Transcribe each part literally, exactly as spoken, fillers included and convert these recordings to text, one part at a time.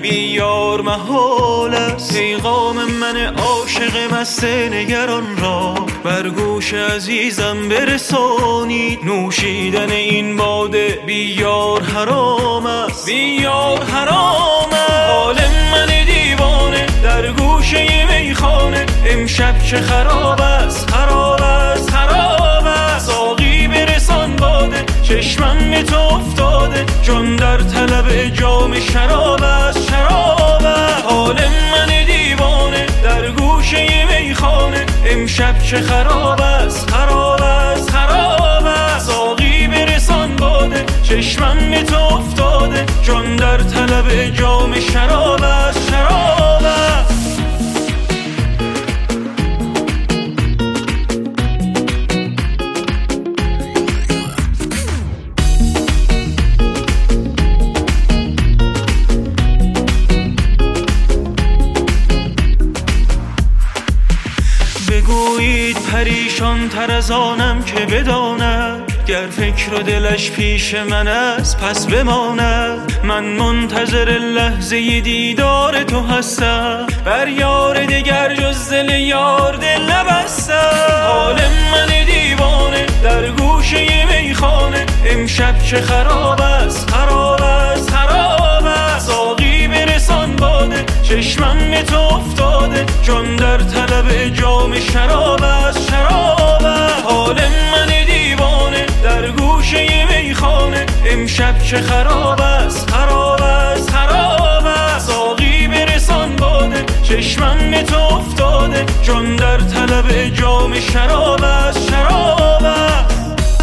بیار محال است. پیغام من عاشق مست نگران را بر گوش عزیزم برسانید. نوشیدن این باده بیار حرام است، بیار حرام است. حال من دیوانه در گوشه میخانه امشب چه خراب است، خراب است، خراب است. ساقی برسان باده چشمم به تو افتاده، جان در طلب جام شراب است، شراب است. حال من دیوانه در گوشه میخانه امشب چه خراب است، خراب است، خراب است. ساقی برسان باده چشمم به تو افتاده، جان در طلب جام شراب است، شراب است. بگویید پریشان تر از آنم که بداند، گر فکر و دلش پیش من است پس بماند. من منتظر لحظه دیدار تو هستم، بر یار دیگر جز دل یار دل نبستم. حال من دیوانه در گوشه میخانه امشب چه خراب است، خراب است، خراب است. ساقی برسان باده چشمم به تو افتاده، جان در طلب جام شراب است، شراب است. حال من دیوانه در گوشه میخانه امشب چه خراب است، خراب است، خراب است. ساقی برسان باده چشمم به تو افتاده، جان در طلب جام شراب است، شراب است.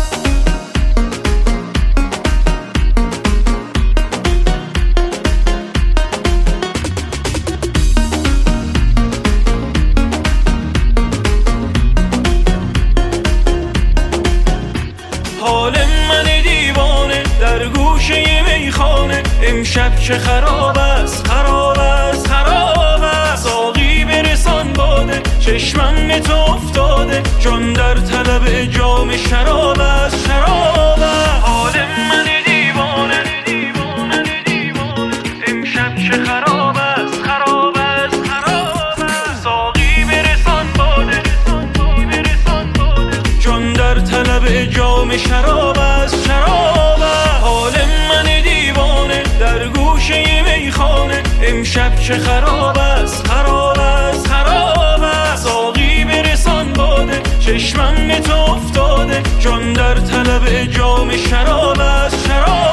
حال من دیوانه در گوشه میخانه امشب چه خراب است، خراب است، خراب است. ساقی برسان باده چشمم به تو افتاده، جان در طلب جام شراب است، شراب است. حال من دیوانه امشب چه خراب است، خراب است، خراب است. ساقی برسان باده جان در طلب جام شراب است، شراب است. حال من دیوانه در گوشه میخانه امشب چه خراب است، خراب است، خراب است. ساقی برسان باده چشمم به تو افتاده، جان در طلب جام شراب است، شراب